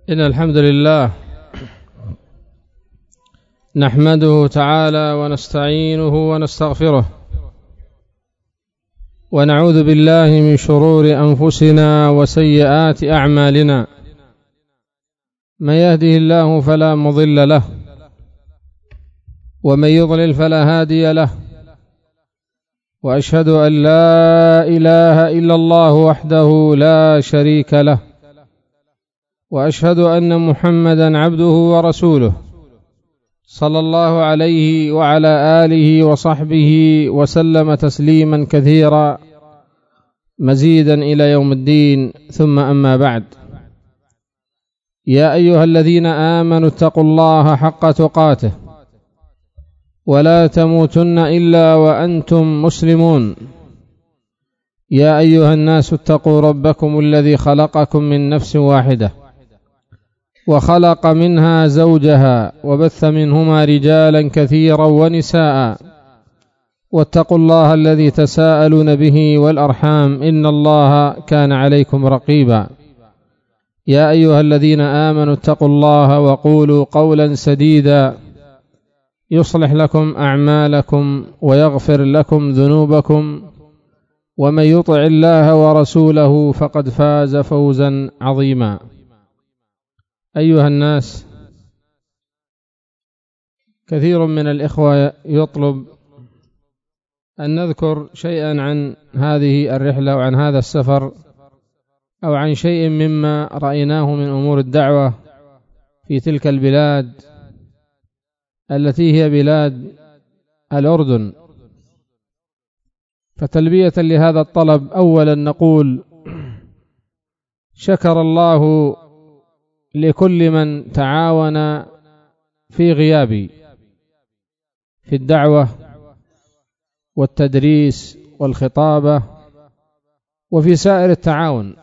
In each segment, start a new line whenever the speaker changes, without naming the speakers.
إن الحمد لله نحمده تعالى ونستعينه ونستغفره ونعوذ بالله من شرور أنفسنا وسيئات أعمالنا. من يهده الله فلا مضل له ومن يضلل فلا هادي له، وأشهد أن لا إله إلا الله وحده لا شريك له، وأشهد أن محمدا عبده ورسوله صلى الله عليه وعلى آله وصحبه وسلم تسليما كثيرا مزيدا إلى يوم الدين. ثم أما بعد، يا أيها الذين آمنوا اتقوا الله حق تقاته ولا تموتن إلا وأنتم مسلمون. يا أيها الناس اتقوا ربكم الذي خلقكم من نفس واحدة وخلق منها زوجها وبث منهما رجالا كثيرا ونساء، واتقوا الله الذي تساءلون به والأرحام إن الله كان عليكم رقيبا. يا أيها الذين آمنوا اتقوا الله وقولوا قولا سديدا يصلح لكم أعمالكم ويغفر لكم ذنوبكم، ومن يطع الله ورسوله فقد فاز فوزا عظيما. أيها الناس، كثير من الإخوة يطلب أن نذكر شيئا عن هذه الرحلة وعن هذا السفر، أو عن شيء مما رأيناه من أمور الدعوة في تلك البلاد التي هي بلاد الأردن. فتلبية لهذا الطلب، أولا نقول شكر الله لكل من تعاون في غيابي في الدعوة والتدريس والخطابة وفي سائر التعاون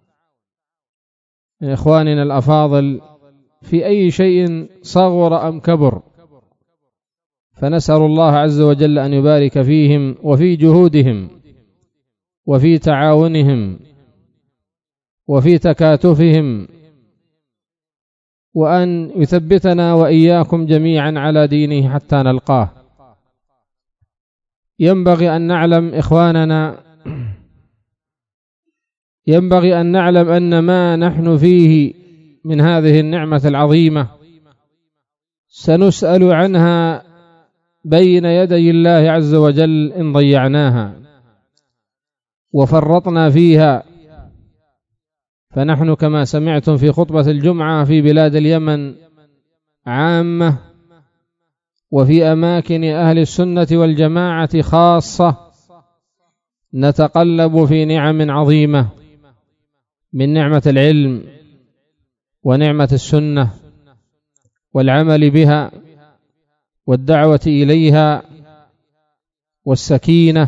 من إخواننا الأفاضل في أي شيء صغر أم كبر، فنسأل الله عز وجل أن يبارك فيهم وفي جهودهم وفي تعاونهم وفي تكاتفهم، وأن يثبتنا وإياكم جميعا على دينه حتى نلقاه. ينبغي أن نعلم إخواننا، ينبغي أن نعلم أن ما نحن فيه من هذه النعمة العظيمة سنسأل عنها بين يدي الله عز وجل إن ضيعناها وفرطنا فيها. فنحن كما سمعتم في خطبة الجمعة في بلاد اليمن عامة وفي أماكن أهل السنة والجماعة خاصة نتقلب في نعم عظيمة، من نعمة العلم ونعمة السنة والعمل بها والدعوة إليها والسكينة،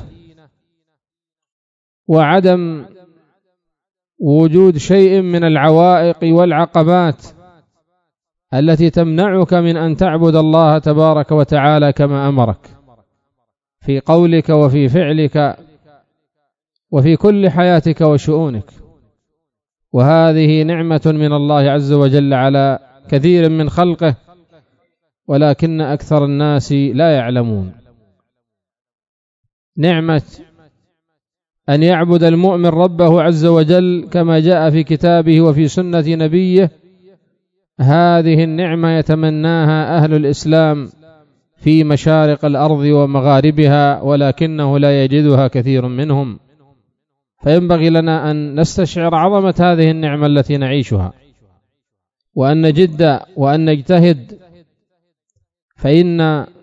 وعدم وجود شيء من العوائق والعقبات التي تمنعك من أن تعبد الله تبارك وتعالى كما أمرك في قولك وفي فعلك وفي كل حياتك وشؤونك. وهذه نعمة من الله عز وجل على كثير من خلقه، ولكن أكثر الناس لا يعلمون. نعمة أن يعبد المؤمن ربه عز وجل كما جاء في كتابه وفي سنة نبيه. هذه النعمة يتمناها أهل الإسلام في مشارق الأرض ومغاربها، ولكنه لا يجدها كثير منهم. فينبغي لنا أن نستشعر عظمة هذه النعمة التي نعيشها، وأن نجد وأن نجتهد، فإن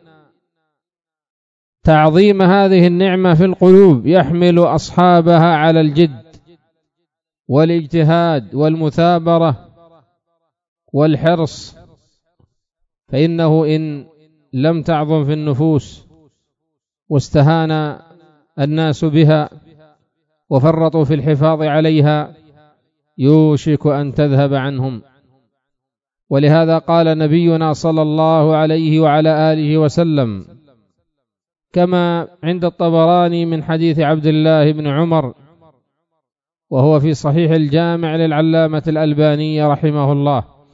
تعظيم هذه النعمة في القلوب يحمل أصحابها على الجد والاجتهاد والمثابرة والحرص. فإنه إن لم تعظم في النفوس واستهان الناس بها وفرطوا في الحفاظ عليها يوشك أن تذهب عنهم. ولهذا قال نبينا صلى الله عليه وعلى آله وسلم كما عند الطبراني من حديث عبد الله بن عمر، وهو في صحيح الجامع للعلامة الألباني رحمه الله،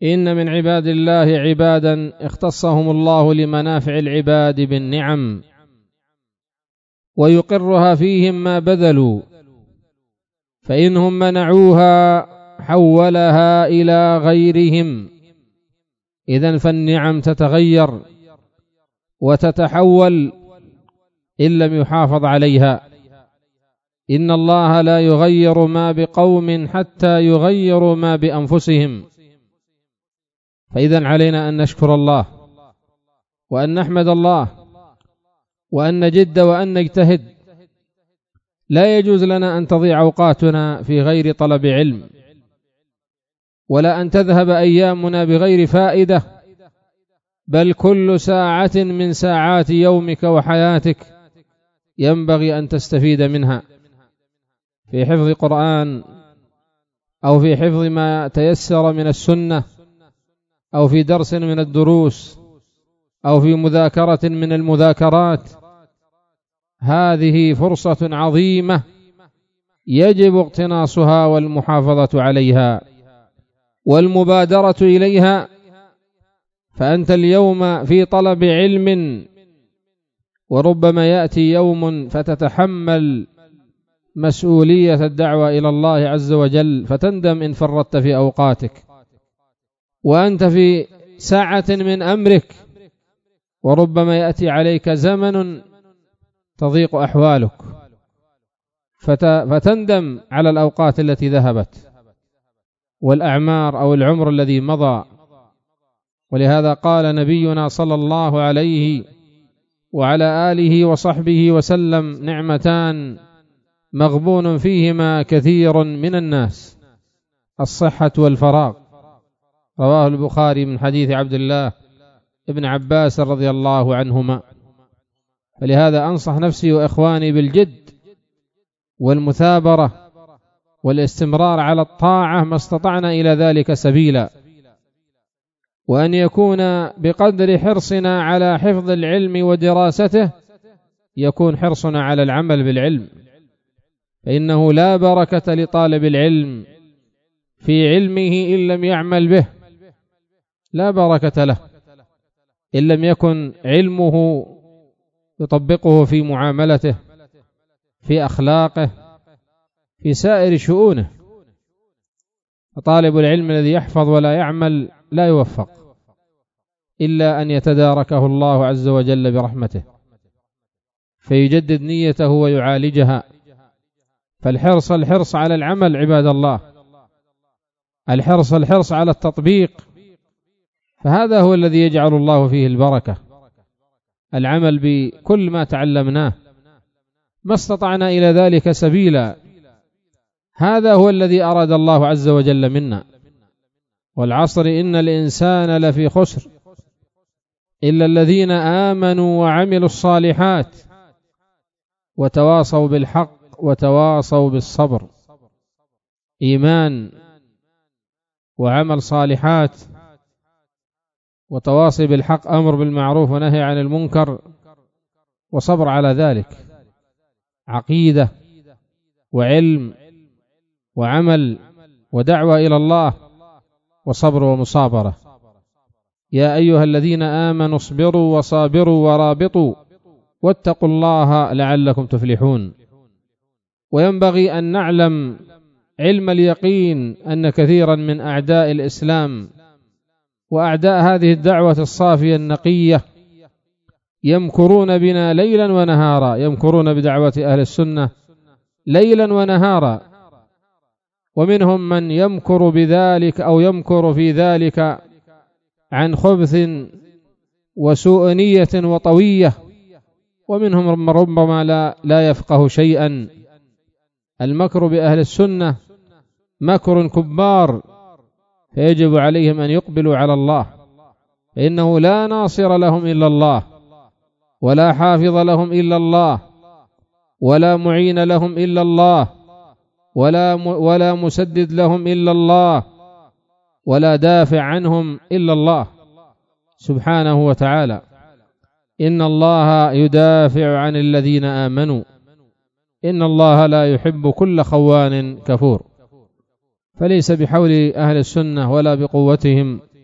إن من عباد الله عبادا اختصهم الله لمنافع العباد بالنعم ويقرها فيهم ما بذلوا، فإنهم منعوها حولها إلى غيرهم. إذن فالنعم تتغير وتتحول إن لم يحافظ عليها. إن الله لا يغير ما بقوم حتى يغيروا ما بأنفسهم. فإذن علينا أن نشكر الله وأن نحمد الله وأن نجد وأن نجتهد. لا يجوز لنا أن تضيع أوقاتنا في غير طلب علم، ولا أن تذهب أيامنا بغير فائدة، بل كل ساعة من ساعات يومك وحياتك ينبغي أن تستفيد منها في حفظ قرآن، أو في حفظ ما تيسر من السنة، أو في درس من الدروس، أو في مذاكرة من المذاكرات. هذه فرصة عظيمة يجب اقتناصها والمحافظة عليها والمبادرة إليها. فأنت اليوم في طلب علم، وربما يأتي يوم فتتحمل مسؤولية الدعوة إلى الله عز وجل فتندم إن فرطت في أوقاتك، وأنت في ساعة من أمرك، وربما يأتي عليك زمن تضيق أحوالك فتندم على الأوقات التي ذهبت والأعمار أو العمر الذي مضى. ولهذا قال نبينا صلى الله عليه وعلى آله وصحبه وسلم: نعمتان مغبون فيهما كثير من الناس، الصحة والفراغ. رواه البخاري من حديث عبد الله ابن عباس رضي الله عنهما. فلهذا أنصح نفسي وإخواني بالجد والمثابرة والاستمرار على الطاعة ما استطعنا إلى ذلك سبيلا، وأن يكون بقدر حرصنا على حفظ العلم ودراسته يكون حرصنا على العمل بالعلم، فإنه لا بركة لطالب العلم في علمه إن لم يعمل به، لا بركة له إن لم يكن علمه يطبقه في معاملته، في أخلاقه، في سائر شؤونه. فطالب العلم الذي يحفظ ولا يعمل لا يوفق إلا أن يتداركه الله عز وجل برحمته فيجدد نيته ويعالجها. فالحرص على العمل عباد الله، الحرص على التطبيق، فهذا هو الذي يجعل الله فيه البركة. العمل بكل ما تعلمناه ما استطعنا إلى ذلك سبيلا، هذا هو الذي أراد الله عز وجل منا. والعصر إن الإنسان لفي خسر إلا الذين آمنوا وعملوا الصالحات وتواصوا بالحق وتواصوا بالصبر. إيمان وعمل صالحات وتواصي بالحق، أمر بالمعروف ونهي عن المنكر، وصبر على ذلك، عقيدة وعلم وعمل ودعوة إلى الله وصبر ومصابرة. يا أيها الذين آمنوا اصبروا وصابروا ورابطوا واتقوا الله لعلكم تفلحون. وينبغي أن نعلم علم اليقين أن كثيرا من أعداء الإسلام وأعداء هذه الدعوة الصافية النقية يمكرون بنا ليلا ونهارا، يمكرون بدعوة أهل السنة ليلا ونهارا، ومنهم من يمكر بذلك أو يمكر في ذلك عن خبث وسوء نية وطوية، ومنهم ربما لا يفقه شيئا. المكر بأهل السنة مكر كبار، فيجب عليهم أن يقبلوا على الله، فإنه لا ناصر لهم إلا الله، ولا حافظ لهم إلا الله، ولا معين لهم إلا الله، ولا مسدد لهم إلا الله، ولا دافع عنهم إلا الله سبحانه وتعالى. إن الله يدافع عن الذين آمنوا، إن الله لا يحب كل خوان كفور. فليس بحول أهل السنة ولا بقوتهم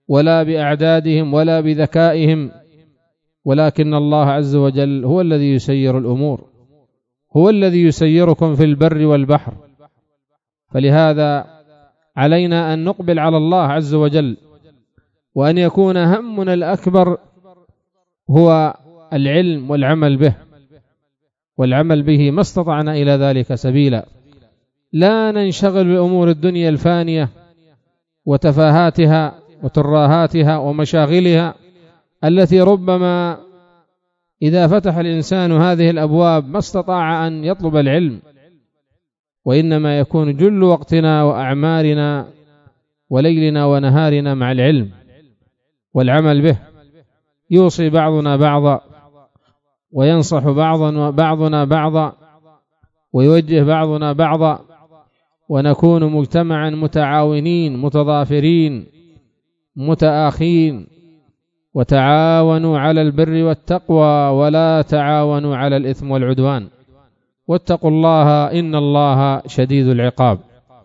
ولا بأعدادهم ولا بذكائهم، ولكن الله عز وجل هو الذي يسير الأمور، هو الذي يسيركم في البر والبحر. فلهذا علينا أن نقبل على الله عز وجل، وأن يكون همنا الأكبر هو العلم والعمل به، والعمل به ما استطعنا إلى ذلك سبيلا. لا ننشغل بأمور الدنيا الفانية وتفاهاتها وتراهاتها ومشاغلها، التي ربما إذا فتح الإنسان هذه الأبواب ما استطاع أن يطلب العلم، وإنما يكون جل وقتنا وأعمارنا وليلنا ونهارنا مع العلم والعمل به. يوصي بعضنا بعضا، وينصح بعضنا بعضا، ويوجه بعضنا بعضا، ونكون مجتمعا متعاونين متضافرين متآخين. وتعاونوا على البر والتقوى ولا تعاونوا على الإثم والعدوان، واتقوا الله إن الله شديد العقاب.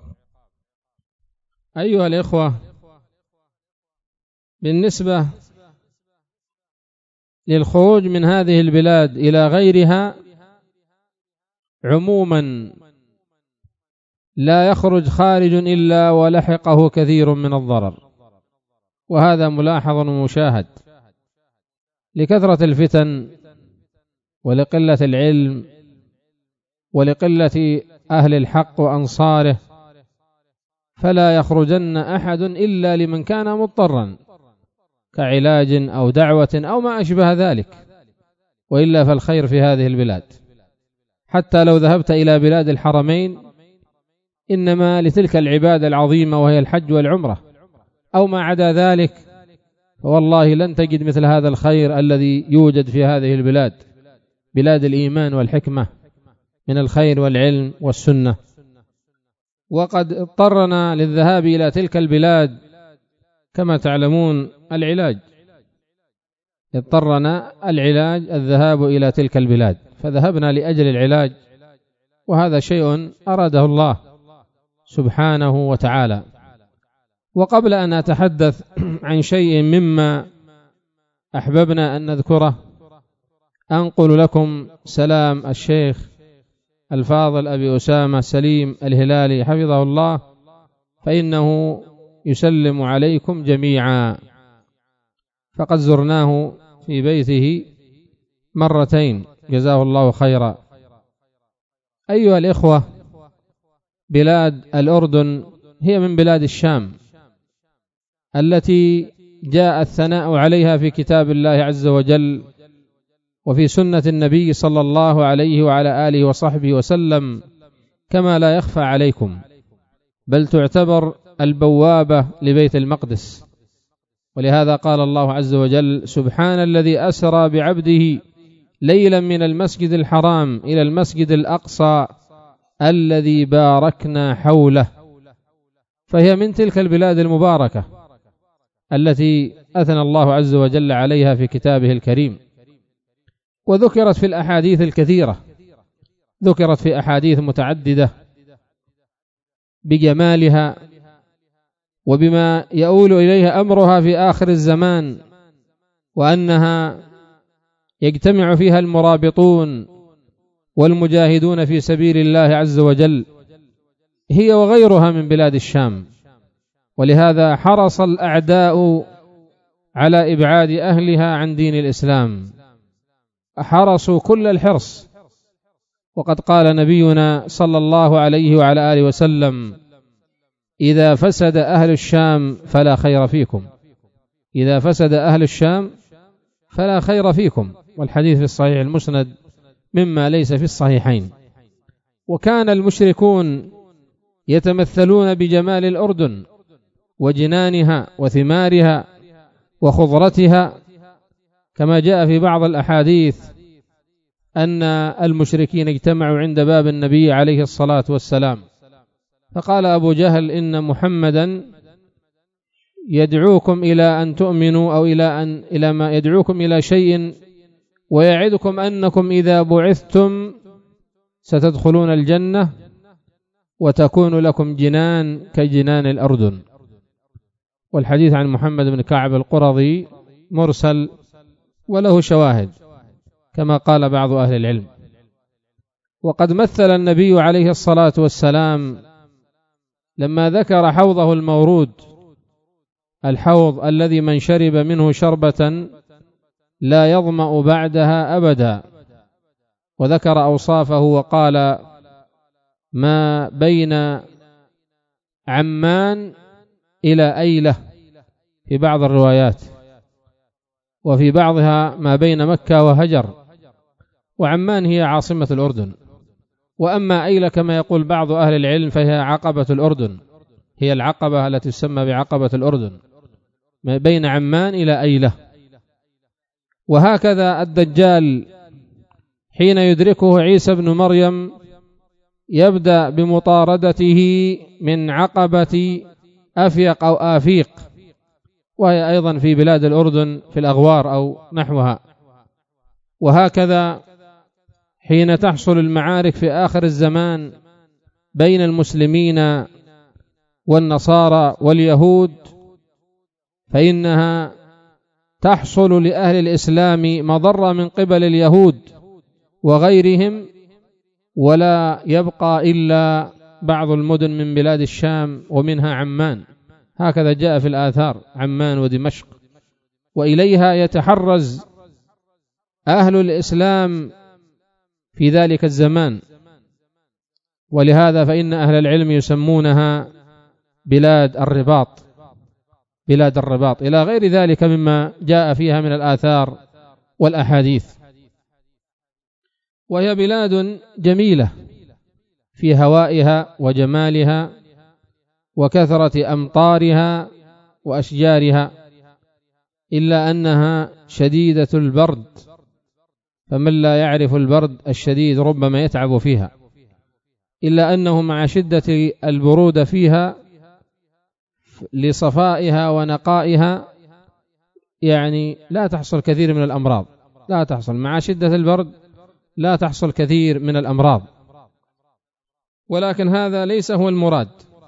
أيها الإخوة، بالنسبة للخروج من هذه البلاد إلى غيرها عموما، لا يخرج خارج إلا ولحقه كثير من الضرر، وهذا ملاحظ ومشاهد لكثرة الفتن ولقلة العلم ولقلة أهل الحق وأنصاره. فلا يخرجن أحد إلا لمن كان مضطرا كعلاج أو دعوة أو ما أشبه ذلك، وإلا فالخير في هذه البلاد. حتى لو ذهبت إلى بلاد الحرمين إنما لتلك العبادة العظيمة وهي الحج والعمرة، أو ما عدا ذلك فوالله لن تجد مثل هذا الخير الذي يوجد في هذه البلاد، بلاد الإيمان والحكمة من الخير والعلم والسنة. وقد اضطرنا للذهاب إلى تلك البلاد كما تعلمون العلاج، اضطرنا الذهاب إلى تلك البلاد، فذهبنا لأجل العلاج، وهذا شيء أراده الله سبحانه وتعالى. وقبل أن أتحدث عن شيء مما أحببنا أن نذكره، أنقل لكم سلام الشيخ الفاضل أبي أسامة سليم الهلالي حفظه الله، فإنه يسلم عليكم جميعا، فقد زرناه في بيته مرتين جزاه الله خيرا. أيها الإخوة، بلاد الأردن هي من بلاد الشام التي جاء الثناء عليها في كتاب الله عز وجل وفي سنة النبي صلى الله عليه وعلى آله وصحبه وسلم كما لا يخفى عليكم، بل تعتبر البوابة لبيت المقدس. ولهذا قال الله عز وجل: سبحان الذي أسرى بعبده ليلا من المسجد الحرام إلى المسجد الأقصى الذي باركنا حوله. فهي من تلك البلاد المباركة التي أثنى الله عز وجل عليها في كتابه الكريم، وذكرت في الأحاديث الكثيرة، ذكرت في أحاديث متعددة بجمالها وبما يؤول إليها أمرها في آخر الزمان، وأنها يجتمع فيها المرابطون والمجاهدون في سبيل الله عز وجل، هي وغيرها من بلاد الشام. ولهذا حرص الأعداء على إبعاد أهلها عن دين الإسلام، حرصوا كل الحرص. وقد قال نبينا صلى الله عليه وعلى آله وسلم: إذا فسد أهل الشام فلا خير فيكم، إذا فسد أهل الشام فلا خير فيكم. والحديث في الصحيح المسند مما ليس في الصحيحين. وكان المشركون يتمثلون بجمال الأردن وجنانها وثمارها وخضرتها، كما جاء في بعض الأحاديث أن المشركين اجتمعوا عند باب النبي عليه الصلاة والسلام، فقال أبو جهل: إن محمدا يدعوكم إلى أن تؤمنوا، أو إلى ما يدعوكم إلى شيء، ويعدكم أنكم إذا بعثتم ستدخلون الجنة وتكون لكم جنان كجنان الأردن. والحديث عن محمد بن كعب القرظي مرسل وله شواهد كما قال بعض أهل العلم. وقد مثل النبي عليه الصلاة والسلام لما ذكر حوضه المورود، الحوض الذي من شرب منه شربة لا يظمأ بعدها أبدا، وذكر أوصافه وقال: ما بين عمان إلى أيلة في بعض الروايات، وفي بعضها ما بين مكة وهجر، وعمان هي عاصمة الأردن، وأما أيلة كما يقول بعض أهل العلم فهي عقبة الأردن، هي العقبة التي تسمى بعقبة الأردن، ما بين عمان إلى أيلة. وهكذا الدجال حين يدركه عيسى بن مريم يبدأ بمطاردته من عقبة أفيق أو آفيق، وهي أيضا في بلاد الأردن في الأغوار أو نحوها. وهكذا حين تحصل المعارك في آخر الزمان بين المسلمين والنصارى واليهود، فإنها تحصل لأهل الإسلام مضرة من قبل اليهود وغيرهم، ولا يبقى إلا بعض المدن من بلاد الشام ومنها عمان، هكذا جاء في الآثار، عمان ودمشق، وإليها يتحرز أهل الإسلام في ذلك الزمان. ولهذا فإن أهل العلم يسمونها بلاد الرباط، بلاد الرباط، إلى غير ذلك مما جاء فيها من الآثار والأحاديث. وهي بلاد جميلة في هوائها وجمالها وكثرة أمطارها وأشجارها، إلا أنها شديدة البرد، فمن لا يعرف البرد الشديد ربما يتعب فيها، إلا أنه مع شدة البرودة فيها لصفائها ونقائها يعني لا تحصل كثير من الأمراض، لا تحصل مع شدة البرد، لا تحصل كثير من الأمراض. ولكن هذا ليس هو المراد،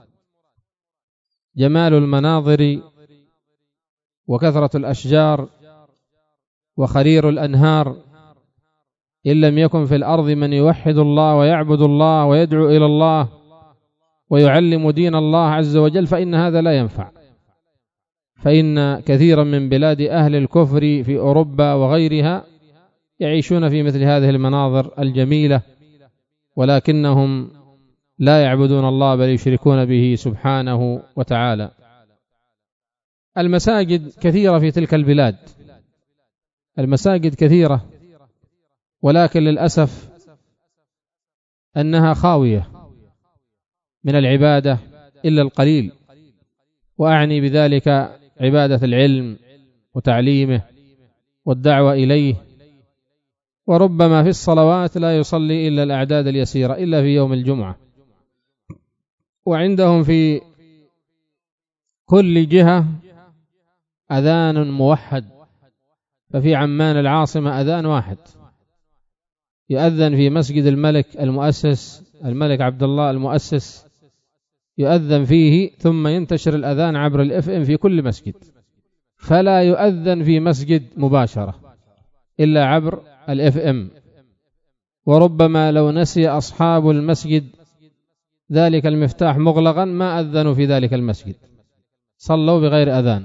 جمال المناظر وكثرة الأشجار وخرير الأنهار، إن لم يكن في الأرض من يوحد الله ويعبد الله ويدعو إلى الله ويعلم دين الله عز وجل فإن هذا لا ينفع. فإن كثيرا من بلاد أهل الكفر في أوروبا وغيرها يعيشون في مثل هذه المناظر الجميلة، ولكنهم لا يعبدون الله بل يشركون به سبحانه وتعالى. المساجد كثيرة في تلك البلاد، المساجد كثيرة، ولكن للأسف أنها خاوية من العبادة إلا القليل، وأعني بذلك عبادة العلم وتعليمه والدعوة إليه. وربما في الصلوات لا يصلي إلا الأعداد اليسيرة إلا في يوم الجمعة، وعندهم في كل جهة أذان موحد، ففي عمان العاصمة أذان واحد يؤذن في مسجد الملك المؤسس، الملك عبد الله المؤسس، يؤذن فيه ثم ينتشر الأذان عبر الFM في كل مسجد، فلا يؤذن في مسجد مباشرة إلا عبر الFM. وربما لو نسي أصحاب المسجد ذلك المفتاح مغلقا ما أذنوا في ذلك المسجد، صلوا بغير أذان.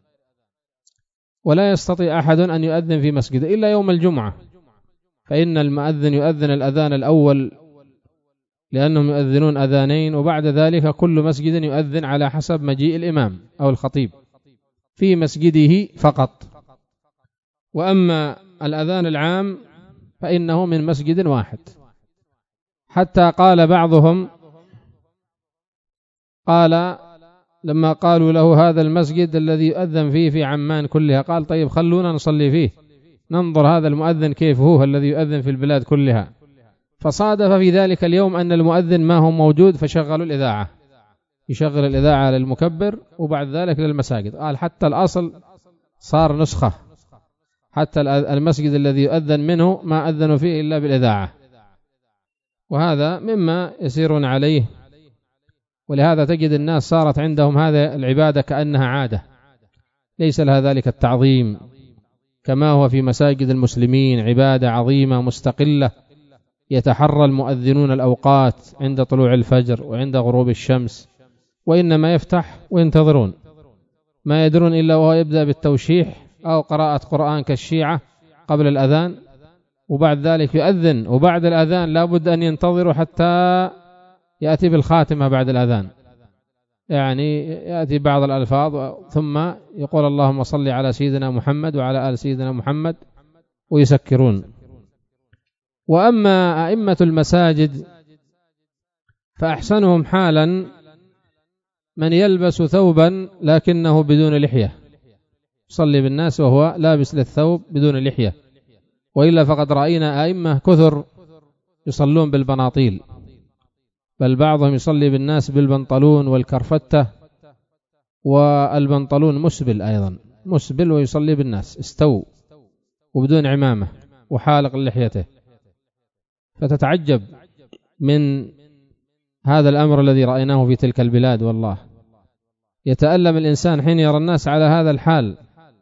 ولا يستطيع أحد أن يؤذن في مسجد إلا يوم الجمعة، فإن المؤذن يؤذن الأذان الأول لأنهم يؤذنون أذانين، وبعد ذلك كل مسجد يؤذن على حسب مجيء الإمام أو الخطيب في مسجده فقط. وأما الأذان العام فإنه من مسجد واحد. حتى قال بعضهم، قال لما قالوا له هذا المسجد الذي يؤذن فيه في عمان كلها، قال طيب خلونا نصلي فيه ننظر هذا المؤذن كيف هو الذي يؤذن في البلاد كلها. فصادف في ذلك اليوم أن المؤذن ما هو موجود، فشغلوا الإذاعة، يشغل الإذاعة للمكبر وبعد ذلك للمساجد. قال حتى الأصل صار نسخة، حتى المسجد الذي يؤذن منه ما أذنوا فيه إلا بالإذاعة. وهذا مما يسيرون عليه ولهذا تجد الناس صارت عندهم هذه العبادة كأنها عادة، ليس لها ذلك التعظيم كما هو في مساجد المسلمين، عبادة عظيمة مستقلة يتحرى المؤذنون الأوقات عند طلوع الفجر وعند غروب الشمس، وإنما يفتح وينتظرون، ما يدرون إلا وهو يبدأ بالتوشيح أو قراءة قرآن كالشيعة قبل الأذان، وبعد ذلك يؤذن، وبعد الأذان لا بد أن ينتظروا حتى يأتي بالخاتمة بعد الأذان، يعني يأتي بعض الألفاظ ثم يقول اللهم صل على سيدنا محمد وعلى آل سيدنا محمد ويسكرون. وأما أئمة المساجد فأحسنهم حالا من يلبس ثوبا لكنه بدون لحية، يصلي بالناس وهو لابس للثوب بدون لحية، وإلا فقد رأينا أئمة كثر يصلون بالبناطيل، بل بعضهم يصلي بالناس بالبنطلون والكرفتة، والبنطلون مسبل أيضا، مسبل ويصلي بالناس استو وبدون عمامة وحالق لحيته، فتتعجب من هذا الأمر الذي رأيناه في تلك البلاد. والله يتألم الإنسان حين يرى الناس على هذا الحال.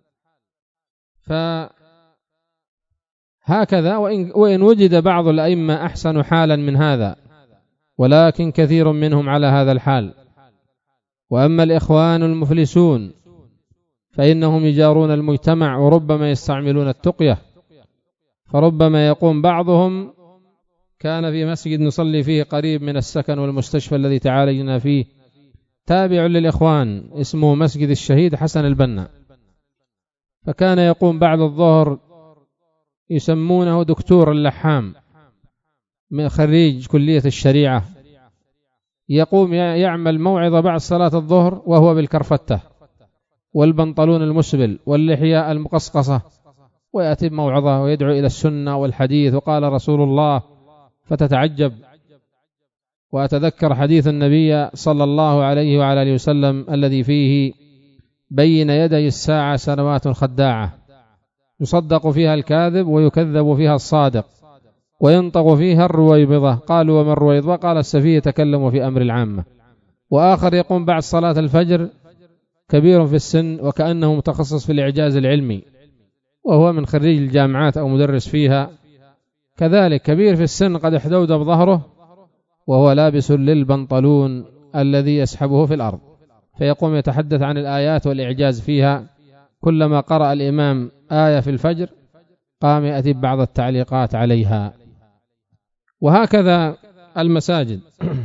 فهكذا وإن وجد بعض الأئمة أحسن حالا من هذا، ولكن كثير منهم على هذا الحال. وأما الإخوان المفلسون فإنهم يجارون المجتمع، وربما يستعملون التقية، فربما يقوم بعضهم، كان في مسجد نصلي فيه قريب من السكن والمستشفى الذي تعالجنا فيه تابع للإخوان اسمه مسجد الشهيد حسن البنا، فكان يقوم بعد الظهر، يسمونه دكتور اللحام من خريج كلية الشريعة، يقوم يعمل موعظة بعد صلاة الظهر وهو بالكرفتة والبنطلون المسبل واللحية المقصقصة، ويأتي بموعظة ويدعو إلى السنة والحديث وقال رسول الله، فتتعجب. وأتذكر حديث النبي صلى الله عليه وعلى آله وسلم الذي فيه بين يدي الساعة سنوات خداعة يصدق فيها الكاذب ويكذب فيها الصادق وينطق فيها الرويبضة. قالوا وما الرويبضة؟ قال السفيه يتكلم في أمر العامة. وآخر يقوم بعد صلاة الفجر كبير في السن وكأنه متخصص في الإعجاز العلمي، وهو من خريج الجامعات أو مدرس فيها، كذلك كبير في السن قد احدود بظهره وهو لابس للبنطلون الذي يسحبه في الأرض، فيقوم يتحدث عن الآيات والإعجاز فيها. كلما قرأ الإمام آية في الفجر قام يأتي بعض التعليقات عليها. وهكذا المساجد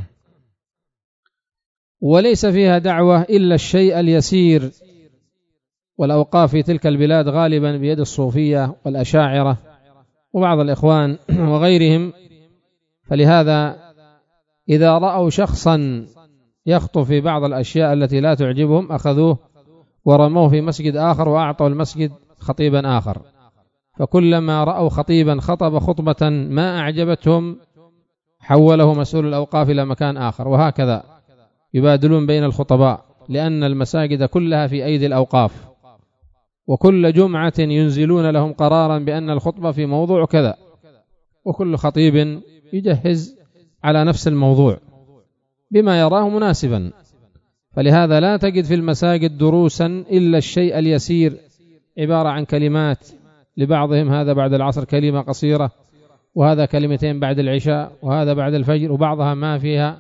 وليس فيها دعوة إلا الشيء اليسير، والأوقاف في تلك البلاد غالبا بيد الصوفية والأشاعرة وبعض الإخوان وغيرهم، فلهذا إذا رأوا شخصا يخطو في بعض الأشياء التي لا تعجبهم أخذوه ورموه في مسجد آخر وأعطوا المسجد خطيبا آخر، فكلما رأوا خطيبا خطب خطبة ما أعجبتهم حوله مسؤول الأوقاف إلى مكان آخر، وهكذا يبادلون بين الخطباء، لأن المساجد كلها في أيدي الأوقاف، وكل جمعة ينزلون لهم قرارا بأن الخطبة في موضوع كذا، وكل خطيب يجهز على نفس الموضوع بما يراه مناسبا. فلهذا لا تجد في المساجد دروسا إلا الشيء اليسير، عبارة عن كلمات لبعضهم، هذا بعد العصر كلمة قصيرة، وهذا كلمتين بعد العشاء، وهذا بعد الفجر، وبعضها ما فيها.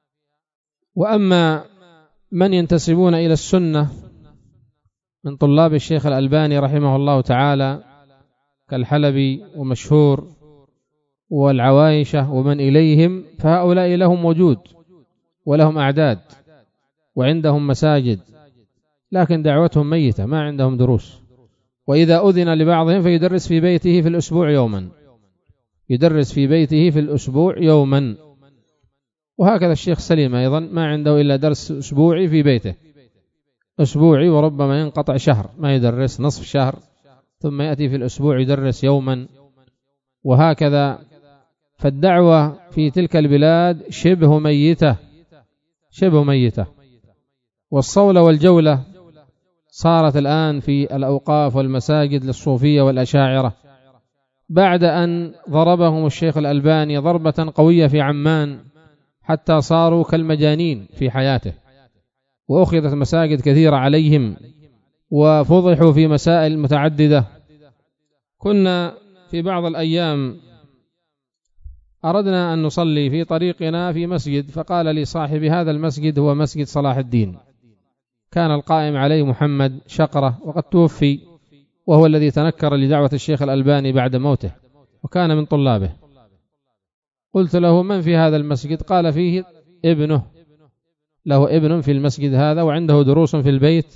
وأما من ينتسبون إلى السنة من طلاب الشيخ الألباني رحمه الله تعالى كالحلبي ومشهور والعوايشة ومن إليهم، فهؤلاء لهم وجود ولهم أعداد وعندهم مساجد، لكن دعوتهم ميتة، ما عندهم دروس. وإذا أذن لبعضهم فيدرس في بيته في الأسبوع يوما، يدرس في بيته في الأسبوع يوما. وهكذا الشيخ سليم أيضا ما عنده إلا درس أسبوعي في بيته، أسبوعي، وربما ينقطع شهر ما يدرس، نصف شهر، ثم يأتي في الأسبوع يدرس يوما، وهكذا. فالدعوة في تلك البلاد شبه ميتة، شبه ميتة. والصولة والجولة صارت الآن في الأوقاف والمساجد للصوفية والأشاعرة، بعد أن ضربهم الشيخ الألباني ضربة قوية في عمان، حتى صاروا كالمجانين في حياته، وأخذت مساجد كثيرة عليهم، وفضحوا في مسائل متعددة. كنا في بعض الأيام أردنا أن نصلي في طريقنا في مسجد، فقال لي صاحب هذا المسجد هو مسجد صلاح الدين، كان القائم عليه محمد شقرة وقد توفي، وهو الذي تنكر لدعوة الشيخ الألباني بعد موته، وكان من طلابه. قلت له: من في هذا المسجد؟ قال: فيه ابنه، له ابن في المسجد هذا وعنده دروس في البيت.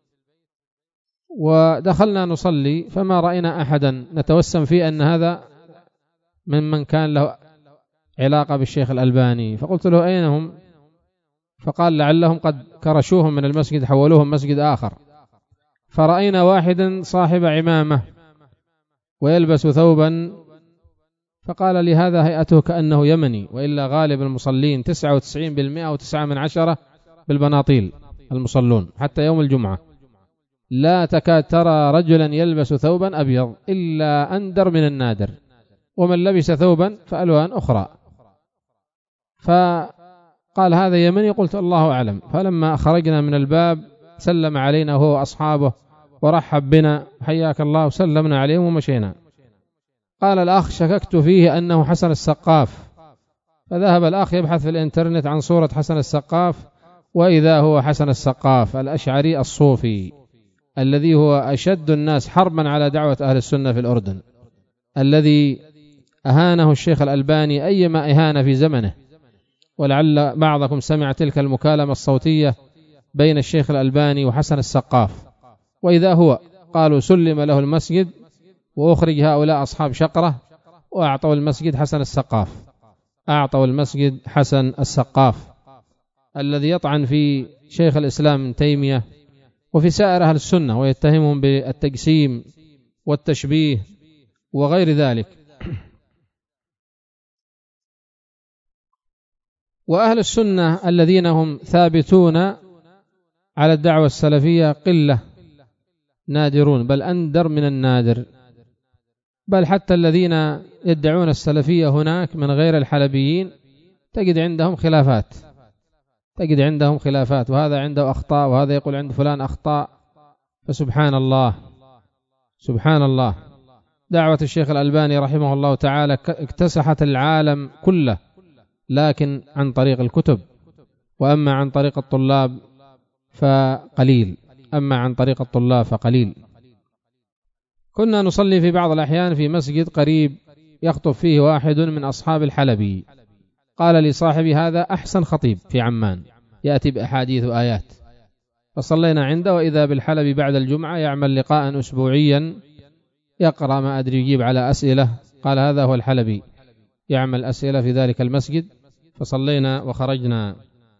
ودخلنا نصلي فما رأينا أحدا نتوسم فيه أن هذا ممن كان له علاقة بالشيخ الألباني. فقلت له: أين هم؟ فقال: لعلهم قد كرشوهم من المسجد، حولوهم مسجد آخر. فرأينا واحدا صاحب عمامة ويلبس ثوبا، فقال لي: هذا هيئته كأنه يمني، وإلا غالب المصلين 99% و9 بالبناطيل المصلون حتى يوم الجمعة، لا تكاد ترى رجلا يلبس ثوبا أبيض إلا أندر من النادر، ومن لبس ثوبا فألوان أخرى. فقال: هذا يمني. قلت: الله أعلم. فلما خرجنا من الباب سلم علينا هو وأصحابه ورحب بنا، حياك الله، وسلمنا عليهم ومشينا. قال الأخ: شككت فيه أنه حسن السقاف، فذهب الأخ يبحث في الإنترنت عن صورة حسن السقاف، وإذا هو حسن السقاف الأشعري الصوفي، الذي هو أشد الناس حربا على دعوة أهل السنة في الأردن، الذي أهانه الشيخ الألباني أيما إهانة في زمنه. ولعل بعضكم سمع تلك المكالمة الصوتية بين الشيخ الألباني وحسن السقاف، وإذا هو قالوا سلم له المسجد، وأخرج هؤلاء أصحاب شقرة وأعطوا المسجد حسن السقاف، أعطوا المسجد حسن السقاف الذي يطعن في شيخ الإسلام ابن تيمية وفي سائر أهل السنة، ويتهمهم بالتجسيم والتشبيه وغير ذلك. وأهل السنة الذين هم ثابتون على الدعوة السلفية قلة، نادرون، بل أندر من النادر. بل حتى الذين يدعون السلفية هناك من غير الحلبيين تجد عندهم خلافات، وهذا عنده أخطاء، وهذا يقول عند فلان أخطاء. فسبحان الله، سبحان الله. دعوة الشيخ الألباني رحمه الله تعالى اكتسحت العالم كله، لكن عن طريق الكتب، وأما عن طريق الطلاب فقليل. كنا نصلي في بعض الأحيان في مسجد قريب يخطب فيه واحد من أصحاب الحلبي، قال لي صاحبي: هذا أحسن خطيب في عمان، يأتي بأحاديث وآيات. فصلينا عنده، وإذا بالحلبي بعد الجمعة يعمل لقاء أسبوعيا يقرأ ما أدري يجيب على أسئلة. قال: هذا هو الحلبي، يعمل أسئلة في ذلك المسجد. فصلينا وخرجنا.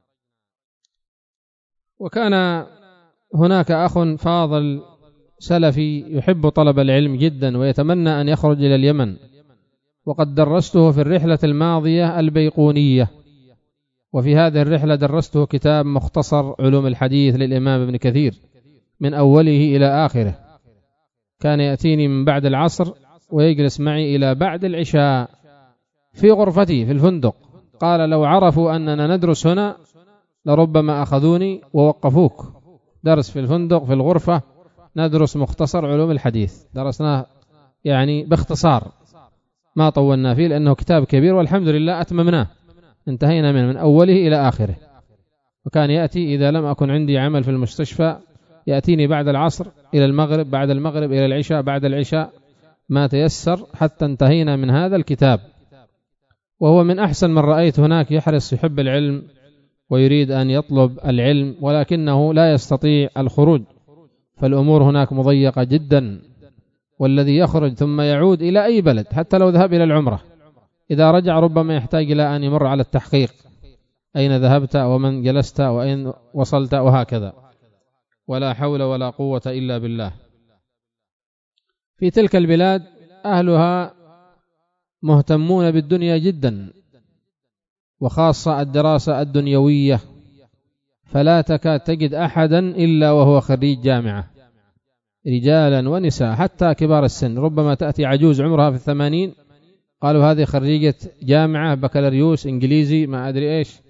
وكان هناك أخ فاضل سلفي يحب طلب العلم جدا ويتمنى أن يخرج إلى اليمن، وقد درسته في الرحلة الماضية البيقونية، وفي هذه الرحلة درسته كتاب مختصر علوم الحديث للإمام ابن كثير من أوله إلى آخره. كان يأتيني من بعد العصر ويجلس معي إلى بعد العشاء في غرفتي في الفندق. قال: لو عرفوا أننا ندرس هنا لربما أخذوني ووقفوك. درس في الفندق في الغرفة، ندرس مختصر علوم الحديث، درسناه يعني باختصار، ما طولنا فيه لأنه كتاب كبير، والحمد لله أتممناه، انتهينا من أوله إلى آخره. وكان يأتي إذا لم أكن عندي عمل في المستشفى يأتيني بعد العصر إلى المغرب، بعد المغرب إلى العشاء، بعد العشاء، ما تيسر حتى انتهينا من هذا الكتاب. وهو من أحسن من رأيت هناك، يحرص، يحب العلم ويريد أن يطلب العلم، ولكنه لا يستطيع الخروج، فالأمور هناك مضيقة جدا. والذي يخرج ثم يعود إلى أي بلد حتى لو ذهب إلى العمرة، إذا رجع ربما يحتاج إلى أن يمر على التحقيق، أين ذهبت ومن جلست وأين وصلت وهكذا، ولا حول ولا قوة إلا بالله. في تلك البلاد أهلها مهتمون بالدنيا جدا، وخاصة الدراسة الدنيوية، فلا تكاد تجد أحدا إلا وهو خريج جامعة، رجالا ونساء حتى كبار السن. ربما تأتي عجوز عمرها في 80، قالوا هذه خريجة جامعة بكالوريوس إنجليزي ما أدري إيش،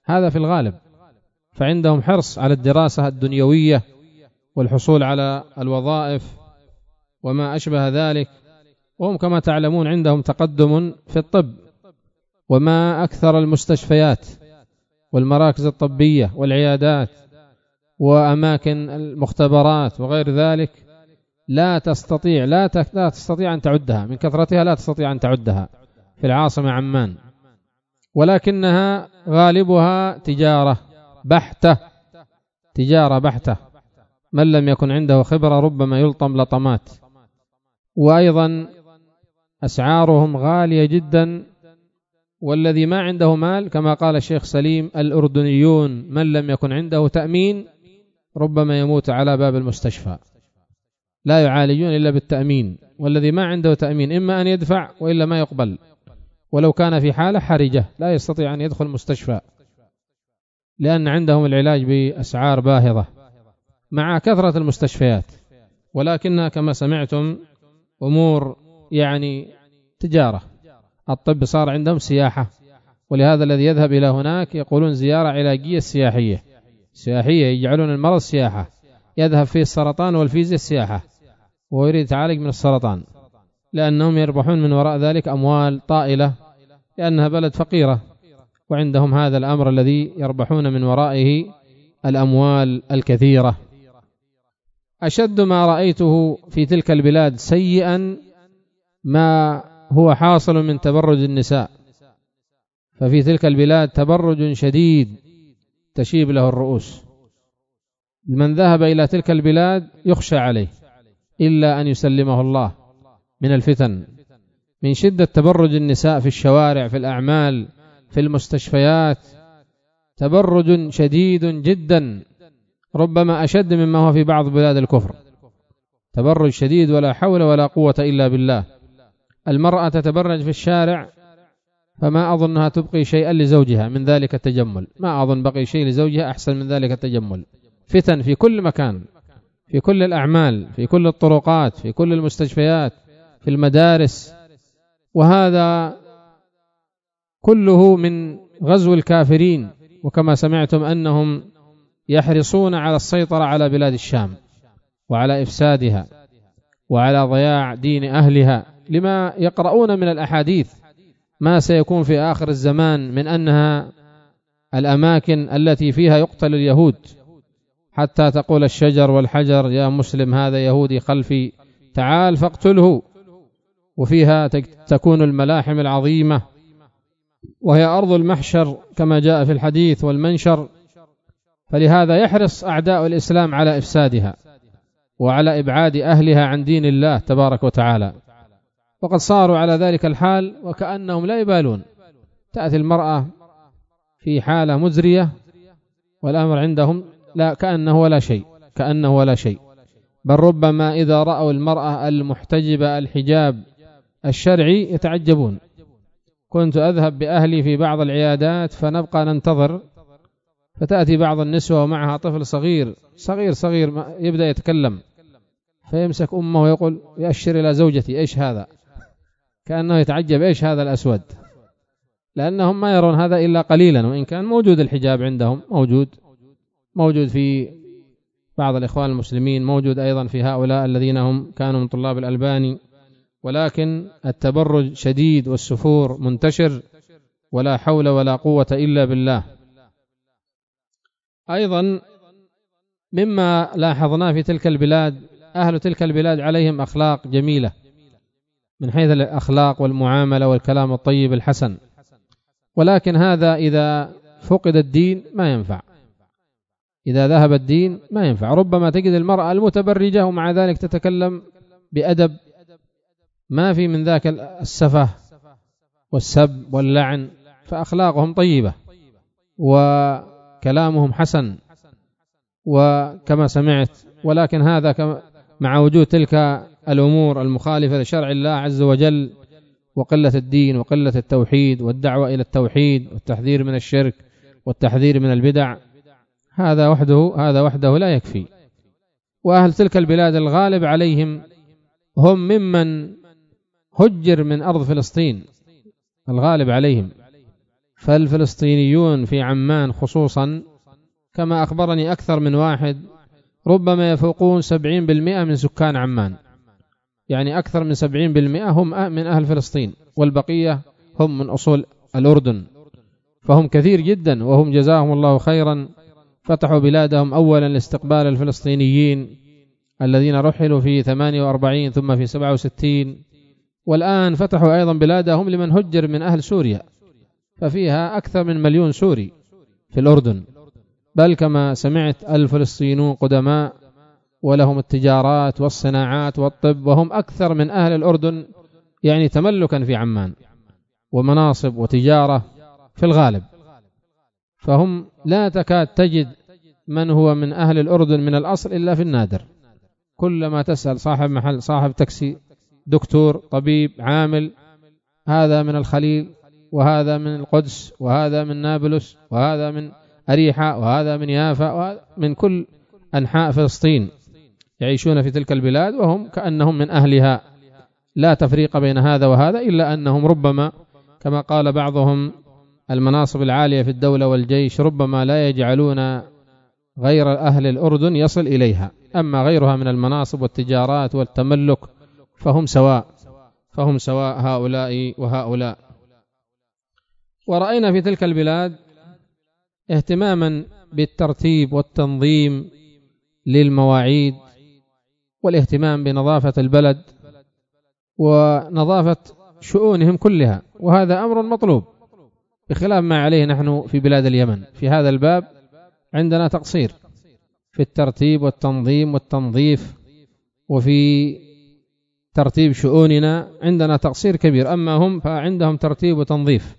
هذا في الغالب. فعندهم حرص على الدراسة الدنيوية والحصول على الوظائف وما أشبه ذلك، وهم كما تعلمون عندهم تقدم في الطب، وما أكثر المستشفيات والمراكز الطبية والعيادات وأماكن المختبرات وغير ذلك لا تستطيع أن تعدها، من كثرتها لا تستطيع أن تعدها في العاصمة عمان، ولكنها غالبها تجارة بحتة. من لم يكن عنده خبرة ربما يلطم لطمات. وأيضا أسعارهم غالية جدا، والذي ما عنده مال كما قال الشيخ سليم الأردنيون من لم يكن عنده تأمين ربما يموت على باب المستشفى، لا يعالجون إلا بالتأمين، والذي ما عنده تأمين إما أن يدفع وإلا ما يقبل، ولو كان في حالة حرجة لا يستطيع أن يدخل مستشفى، لأن عندهم العلاج بأسعار باهظة مع كثرة المستشفيات، ولكنها كما سمعتم أمور يعني تجارة. الطب صار عندهم سياحة، ولهذا الذي يذهب إلى هناك يقولون زيارة علاجية سياحية، يجعلون المرض سياحة، يذهب فيه السرطان والفيزياء السياحة، ويريد يتعالج من السرطان، لأنهم يربحون من وراء ذلك أموال طائلة، لأنها بلد فقيرة وعندهم هذا الأمر الذي يربحون من ورائه الأموال الكثيرة. أشد ما رأيته في تلك البلاد سيئا ما هو حاصل من تبرج النساء، ففي تلك البلاد تبرج شديد تشيب له الرؤوس. من ذهب إلى تلك البلاد يخشى عليه إلا أن يسلمه الله من الفتن، من شدة تبرج النساء في الشوارع، في الأعمال، في المستشفيات، تبرج شديد جدا، ربما أشد مما هو في بعض بلاد الكفر، تبرج شديد ولا حول ولا قوة إلا بالله. المرأة تتبرج في الشارع فما أظنها تبقي شيئا لزوجها من ذلك التجمل، ما أظن بقي شيء لزوجها أحسن من ذلك التجمل. فتن في كل مكان، في كل الأعمال، في كل الطرقات، في كل المستشفيات، في المدارس، وهذا كله من غزو الكافرين. وكما سمعتم أنهم يحرصون على السيطرة على بلاد الشام وعلى إفسادها وعلى ضياع دين أهلها، لما يقرؤون من الأحاديث ما سيكون في آخر الزمان من أنها الأماكن التي فيها يقتل اليهود، حتى تقول الشجر والحجر يا مسلم هذا يهودي خلفي تعال فاقتله، وفيها تكون الملاحم العظيمة، وهي أرض المحشر كما جاء في الحديث والمنشر. فلهذا يحرص أعداء الإسلام على إفسادها وعلى إبعاد أهلها عن دين الله تبارك وتعالى، وقد صاروا على ذلك الحال وكأنهم لا يبالون. تأتي المرأة في حالة مزرية والأمر عندهم لا كأنه ولا شيء، بل ربما إذا رأوا المرأة المحتجبة الحجاب الشرعي يتعجبون. كنت أذهب بأهلي في بعض العيادات فنبقى ننتظر، فتأتي بعض النسوة ومعها طفل صغير يبدأ يتكلم، فيمسك أمه ويقول يأشر إلى زوجتي إيش هذا، كأنه يتعجب إيش هذا الأسود، لأنهم ما يرون هذا إلا قليلا، وإن كان موجود الحجاب عندهم، موجود في بعض الإخوان المسلمين، موجود أيضا في هؤلاء الذين هم كانوا من طلاب الألباني، ولكن التبرج شديد والسفور منتشر ولا حول ولا قوة إلا بالله. أيضا مما لاحظناه في تلك البلاد أهل تلك البلاد عليهم أخلاق جميلة من حيث الأخلاق والمعاملة والكلام الطيب الحسن، ولكن هذا إذا فقد الدين ما ينفع، إذا ذهب الدين ما ينفع. ربما تجد المرأة المتبرجة ومع ذلك تتكلم بأدب، ما في من ذاك السفه والسب واللعن، فأخلاقهم طيبة وكلامهم حسن وكما سمعت، ولكن هذا مع وجود تلك الأمور المخالفة لشرع الله عز وجل وقلة الدين وقلة التوحيد والدعوة إلى التوحيد والتحذير من الشرك والتحذير من البدع، هذا وحده لا يكفي. وأهل تلك البلاد الغالب عليهم هم ممن هجر من أرض فلسطين، الغالب عليهم فالفلسطينيون في عمان خصوصا كما أخبرني أكثر من واحد ربما يفوقون 70% من سكان عمان، يعني أكثر من 70% هم من أهل فلسطين، والبقية هم من أصول الأردن، فهم كثير جدا، وهم جزاهم الله خيرا فتحوا بلادهم أولا لاستقبال الفلسطينيين الذين رحلوا في 48 ثم في 67، والآن فتحوا أيضا بلادهم لمن هجر من أهل سوريا، ففيها أكثر من 1,000,000 سوري في الأردن، بل كما سمعت الفلسطينيون قدماء ولهم التجارات والصناعات والطب، وهم أكثر من أهل الأردن يعني تملكا في عمان ومناصب وتجارة في الغالب، فهم لا تكاد تجد من هو من أهل الأردن من الأصل إلا في النادر. كلما تسأل صاحب محل، صاحب تاكسي، دكتور، طبيب، عامل، هذا من الخليل، وهذا من القدس، وهذا من نابلس، وهذا من أريحة، وهذا من يافا، وهذا من كل أنحاء فلسطين، يعيشون في تلك البلاد وهم كأنهم من أهلها، لا تفريق بين هذا وهذا، إلا أنهم ربما كما قال بعضهم المناصب العالية في الدولة والجيش ربما لا يجعلون غير أهل الأردن يصل إليها، أما غيرها من المناصب والتجارات والتملك فهم سواء هؤلاء وهؤلاء. ورأينا في تلك البلاد اهتماما بالترتيب والتنظيم للمواعيد، والاهتمام بنظافة البلد ونظافة شؤونهم كلها، وهذا أمر مطلوب، بخلاف ما عليه نحن في بلاد اليمن. في هذا الباب عندنا تقصير في الترتيب والتنظيم والتنظيف، وفي ترتيب شؤوننا عندنا تقصير كبير، أما هم فعندهم ترتيب وتنظيف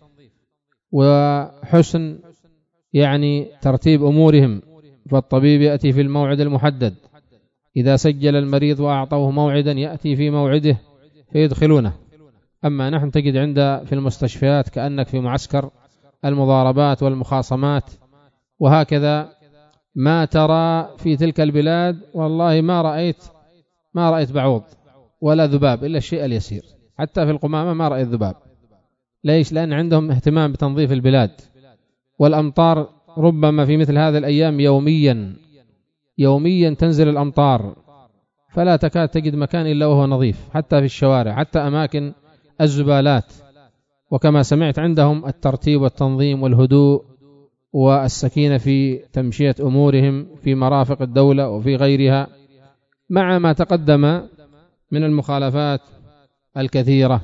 وحسن يعني ترتيب أمورهم، فالطبيب يأتي في الموعد المحدد، إذا سجل المريض وأعطوه موعدا يأتي في موعده فيدخلونه. أما نحن تجد في المستشفيات كأنك في معسكر المضاربات والمخاصمات، وهكذا ما ترى في تلك البلاد والله ما رأيت بعوض ولا ذباب إلا الشيء اليسير، حتى في القمامة ما رأيت ذباب. ليش؟ لأن عندهم اهتمام بتنظيف البلاد، والأمطار ربما في مثل هذه الأيام يوميا تنزل الأمطار، فلا تكاد تجد مكان إلا وهو نظيف، حتى في الشوارع، حتى أماكن الزبالات. وكما سمعت عندهم الترتيب والتنظيم والهدوء والسكينة في تمشية أمورهم في مرافق الدولة وفي غيرها، مع ما تقدم من المخالفات الكثيرة.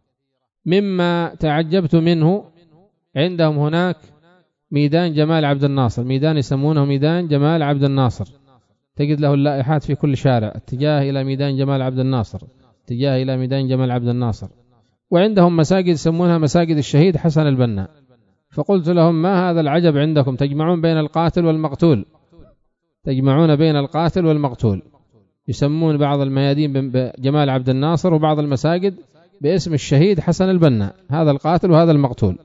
مما تعجبت منه عندهم هناك ميدان جمال عبد الناصر، ميدان يسمونه ميدان جمال عبد الناصر، تجد له اللائحات في كل شارع، اتجاه إلى ميدان جمال عبد الناصر، اتجاه إلى ميدان جمال عبد الناصر. وعندهم مساجد يسمونها مساجد الشهيد حسن البنا، فقلت لهم ما هذا العجب عندكم، تجمعون بين القاتل والمقتول، تجمعون بين القاتل والمقتول، يسمون بعض الميادين بجمال عبد الناصر وبعض المساجد باسم الشهيد حسن البنا، هذا القاتل وهذا المقتول.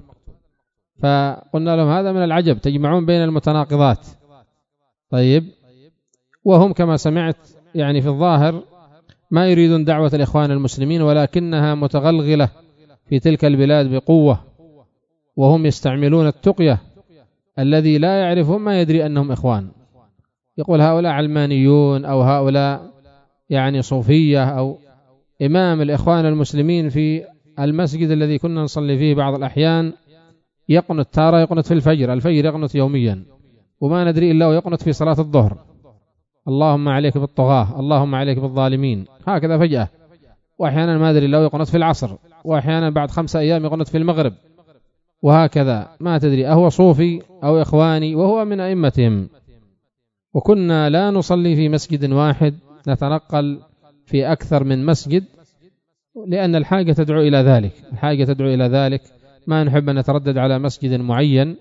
فقلنا لهم هذا من العجب، تجمعون بين المتناقضات. طيب، وهم كما سمعت يعني في الظاهر ما يريدون دعوة الإخوان المسلمين، ولكنها متغلغلة في تلك البلاد بقوة، وهم يستعملون التقية، الذي لا يعرفهم ما يدري أنهم إخوان، يقول هؤلاء علمانيون أو هؤلاء يعني صوفية. أو إمام الإخوان المسلمين في المسجد الذي كنا نصلي فيه بعض الأحيان يقنط، تارة يقنط في الفجر يقنط يوميا، وما ندري إلا ويقنط في صلاة الظهر، اللهم عليك بالطغاة، اللهم عليك بالظالمين، هكذا فجأة. وأحيانا ما أدري إلا ويقنط في العصر، وأحيانا بعد 5 أيام يقنط في المغرب، وهكذا ما تدري أهو صوفي أو إخواني، وهو من أئمتهم. وكنا لا نصلي في مسجد واحد، نتنقل في أكثر من مسجد، لأن الحاجة تدعو إلى ذلك، ما نحب أن نتردد على مسجد معين،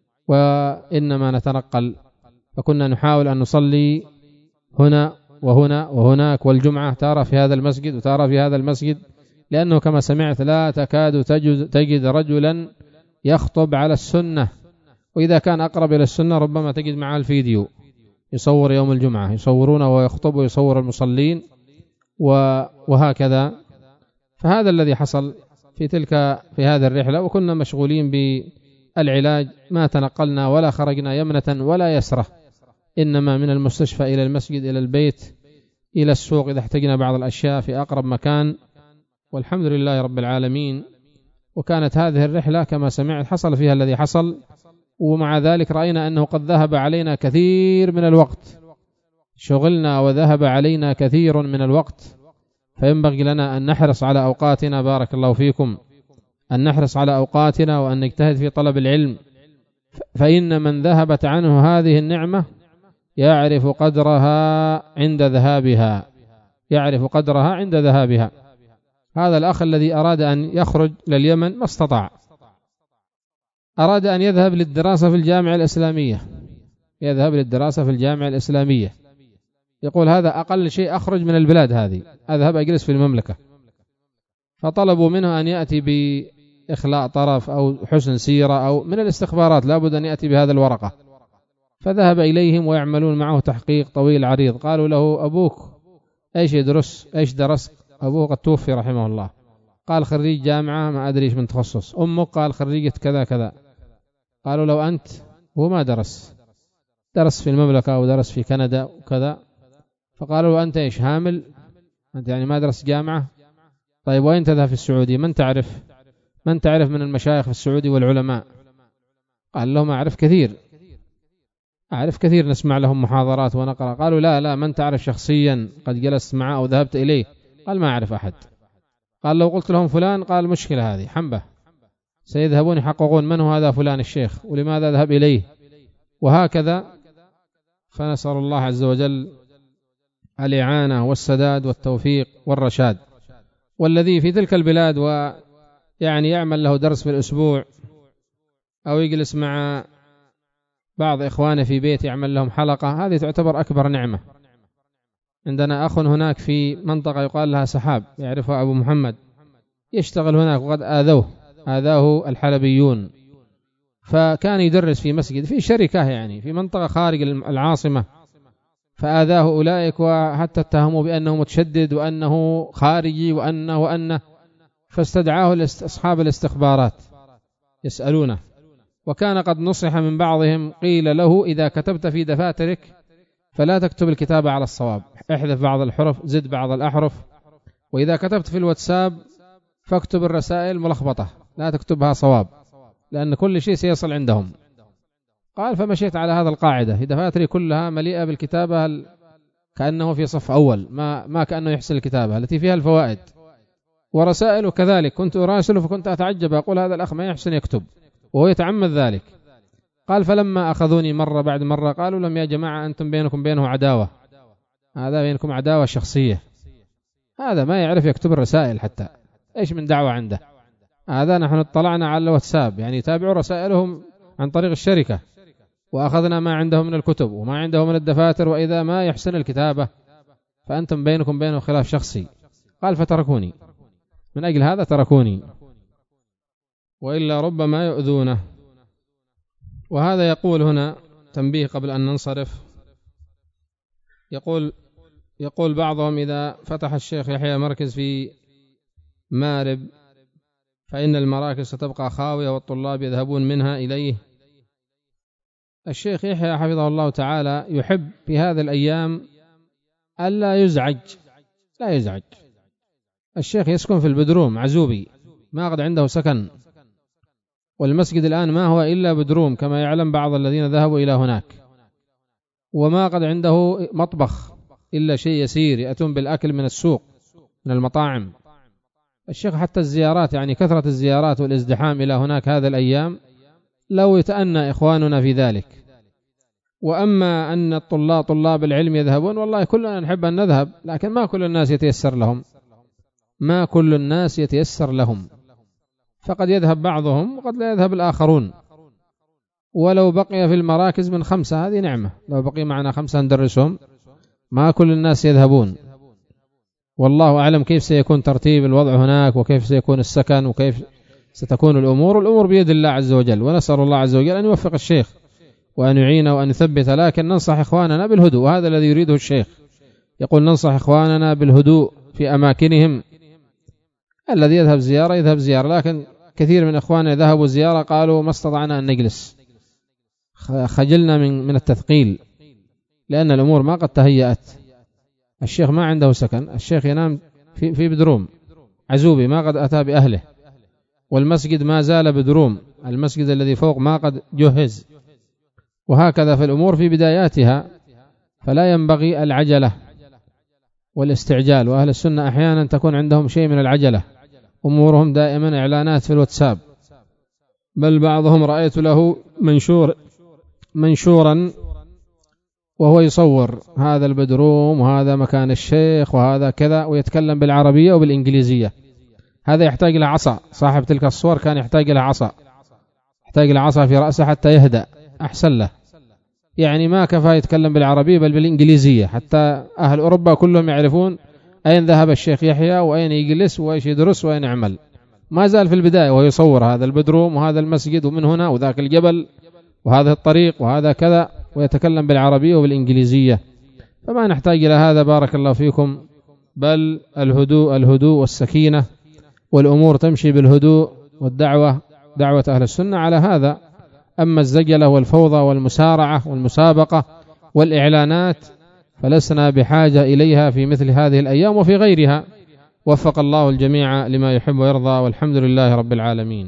وإنما نتنقل. فكنا نحاول أن نصلي هنا وهنا وهناك، والجمعة تارة في هذا المسجد وتارة في هذا المسجد، لأنه كما سمعت لا تكاد تجد رجلا يخطب على السنة، وإذا كان أقرب إلى السنة ربما تجد معه الفيديو يصور يوم الجمعة، يصورونه ويخطب ويصور المصلين وهكذا. فهذا الذي حصل في هذه الرحلة، وكنا مشغولين العلاج ما تنقلنا ولا خرجنا يمنة ولا يسرة، إنما من المستشفى إلى المسجد إلى البيت إلى السوق إذا احتجنا بعض الأشياء في أقرب مكان، والحمد لله رب العالمين. وكانت هذه الرحلة كما سمعت حصل فيها الذي حصل، ومع ذلك رأينا أنه قد ذهب علينا كثير من الوقت، شغلنا وذهب علينا كثير من الوقت، فينبغي لنا أن نحرص على أوقاتنا، بارك الله فيكم، أن نحرص على أوقاتنا وأن نجتهد في طلب العلم، فإن من ذهبت عنه هذه النعمة يعرف قدرها عند ذهابها، يعرف قدرها عند ذهابها. هذا الأخ الذي أراد أن يخرج لليمن ما استطاع، أراد أن يذهب للدراسة في الجامعة الإسلامية، يذهب للدراسة في الجامعة الإسلامية، يقول هذا أقل شيء أخرج من البلاد هذه، أذهب أجلس في المملكة. فطلبوا منه أن يأتي بإخلاء طرف أو حسن سيرة أو من الاستخبارات، لابد أن يأتي بهذا الورقة. فذهب إليهم ويعملون معه تحقيق طويل عريض. قالوا له أبوك إيش يدرس، إيش درس؟ أبوه قد توفي رحمه الله. قال خريج جامعة ما أدري من تخصص. أمك؟ قال خريجة كذا كذا. قالوا لو أنت؟ هو ما درس في المملكة ودرس في كندا وكذا. فقالوا له أنت إيش، هامل؟ أنت يعني ما درس جامعة؟ طيب وين تذهب في السعودية؟ من تعرف من المشايخ في السعودي والعلماء؟ قال لهم أعرف كثير نسمع لهم محاضرات ونقرأ. قالوا لا من تعرف شخصيا قد جلست معه أو ذهبت إليه؟ قال ما أعرف أحد. قال لو قلت لهم فلان؟ قال مشكلة هذه حنبة، سيذهبون يحققون من هو هذا فلان الشيخ ولماذا ذهب إليه، وهكذا. فنسأل الله عز وجل الإعانة والسداد والتوفيق والرشاد. والذي في تلك البلاد ويعني يعمل له درس في الأسبوع أو يجلس مع بعض إخوانه في بيت يعمل لهم حلقة، هذه تعتبر أكبر نعمة. عندنا أخ هناك في منطقة يقال لها سحاب، يعرفها أبو محمد، يشتغل هناك وقد آذاه الحلبيون، فكان يدرس في مسجد في شركة يعني في منطقة خارج العاصمة، فآذاه أولئك وحتى اتهموا بأنه متشدد وأنه خارجي وأنه فاستدعاه أصحاب الاستخبارات يسألونه، وكان قد نصح من بعضهم، قيل له إذا كتبت في دفاترك فلا تكتب الكتابة على الصواب، احذف بعض الحروف زد بعض الأحرف، وإذا كتبت في الواتساب فاكتب الرسائل ملخبطة لا تكتبها صواب، لأن كل شيء سيصل عندهم. قال فمشيت على هذا القاعدة، دفاتري كلها مليئة بالكتابة كأنه في صف أول، ما كأنه يحسن الكتابة التي فيها الفوائد، ورسائله كذلك كنت أراسله فكنت أتعجب أقول هذا الأخ ما يحسن يكتب وهو يتعمد ذلك. قال فلما أخذوني مرة بعد مرة قالوا لهم يا جماعة أنتم بينكم بينه عداوة، هذا بينكم عداوة شخصية، هذا ما يعرف يكتب الرسائل حتى، إيش من دعوة عنده؟ هذا نحن اطلعنا على الواتساب يعني يتابعوا رسائلهم عن طريق الشركة، وأخذنا ما عندهم من الكتب وما عندهم من الدفاتر، وإذا ما يحسن الكتابة فأنتم بينكم بينه خلاف شخصي. قال فتركوني، من أجل هذا تركوني، وإلا ربما يؤذونه. وهذا يقول هنا تنبيه قبل أن ننصرف، يقول بعضهم إذا فتح الشيخ يحيى مركز في مارب فإن المراكز ستبقى خاوية والطلاب يذهبون منها إليه. الشيخ يحيى حفظه الله تعالى يحب في هذه الأيام ألا يزعج، لا يزعج. الشيخ يسكن في البدروم عزوبي، ما قد عنده سكن، والمسجد الآن ما هو إلا بدروم كما يعلم بعض الذين ذهبوا إلى هناك، وما قد عنده مطبخ إلا شيء يسير يأتون بالأكل من السوق من المطاعم. الشيخ حتى الزيارات يعني كثرة الزيارات والازدحام إلى هناك هذه الأيام لو يتأنى إخواننا في ذلك. وأما أن طلاب العلم يذهبون، والله كلنا نحب أن نذهب، لكن ما كل الناس يتيسر لهم، فقد يذهب بعضهم وقد لا يذهب الآخرون. ولو بقي في المراكز من 5 هذه نعمة، لو بقي معنا 5 ندرسهم، ما كل الناس يذهبون. والله أعلم كيف سيكون ترتيب الوضع هناك، وكيف سيكون السكن، وكيف ستكون الأمور بيد الله عز وجل، ونسأل الله عز وجل أن يوفق الشيخ وأن يعينه وأن يثبت. لكن ننصح إخواننا بالهدوء، وهذا الذي يريده الشيخ، يقول ننصح إخواننا بالهدوء في أماكنهم. الذي يذهب زيارة، لكن كثير من إخواننا ذهبوا زيارة قالوا ما استطعنا أن نجلس، خجلنا من التثقيل، لأن الأمور ما قد تهيأت. الشيخ ما عنده سكن، الشيخ ينام في بدروم عزوبي ما قد أتى بأهله، والمسجد ما زال بدروم، المسجد الذي فوق ما قد جهز، وهكذا في الأمور في بداياتها، فلا ينبغي العجلة والاستعجال. وأهل السنة أحيانا تكون عندهم شيء من العجلة، أمورهم دائما إعلانات في الواتساب، بل بعضهم رأيت له منشورا وهو يصور هذا البدروم وهذا مكان الشيخ وهذا كذا، ويتكلم بالعربية وبالإنجليزية. هذا يحتاج إلى عصا، صاحب تلك الصور كان يحتاج إلى عصا، يحتاج إلى عصا في رأسه حتى يهدأ، أحسن له. يعني ما كفى يتكلم بالعربية بل بالإنجليزية، حتى أهل أوروبا كلهم يعرفون أين ذهب الشيخ يحيى وأين يجلس وإيش يدرس وأين يعمل. ما زال في البداية ويصور هذا البدروم وهذا المسجد ومن هنا وذاك الجبل وهذا الطريق وهذا كذا، ويتكلم بالعربية وبالإنجليزية. فما نحتاج إلى هذا بارك الله فيكم، بل الهدوء والسكينة، والأمور تمشي بالهدوء، والدعوة دعوة أهل السنة على هذا. أما الزجلة والفوضى والمسارعة والمسابقة والإعلانات فلسنا بحاجة إليها في مثل هذه الأيام وفي غيرها. وفق الله الجميع لما يحب ويرضى، والحمد لله رب العالمين.